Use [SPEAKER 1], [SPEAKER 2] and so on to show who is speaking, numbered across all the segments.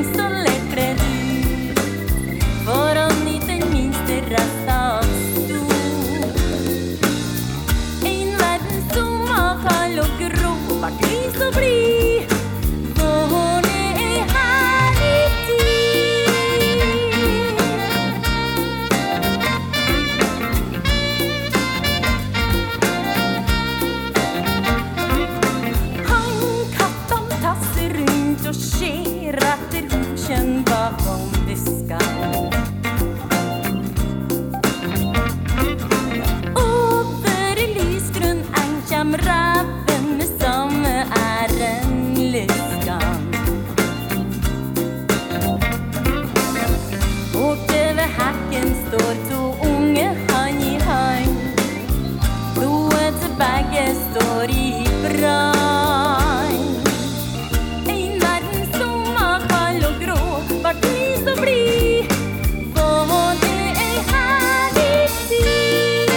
[SPEAKER 1] spring så lekker du for å nyte den minste rest av sol. En verden som var kald og grå, vart lys og blid, for det er herlig tid. Han katten tasser rundt og skjer etter husen bakom diskan. Over lysgrunn eng kjem raven med samme æren lyskan. Borte ved hekken står to unge hand i hand. Blodet til begge står i brann. En verden som var kald og grå, vart lys og blid, for det er herlig tid.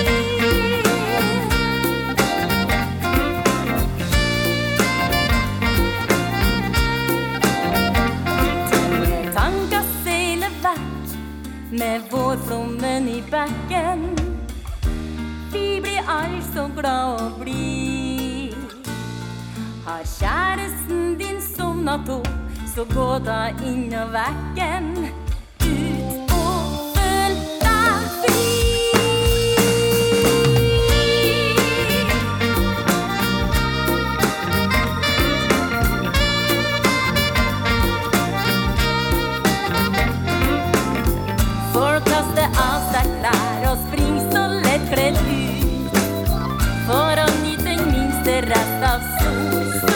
[SPEAKER 1] Tunge tanker seiler vekk med vårflommen i bekken. Vi blir all så glad og blid. Har kjæresten din sovnet opp, så gå da inn og vekken. Ut og føl deg fri. Folk kaster av seg klær og spring så lettkledd ut, for å nyte den minste rest av sol.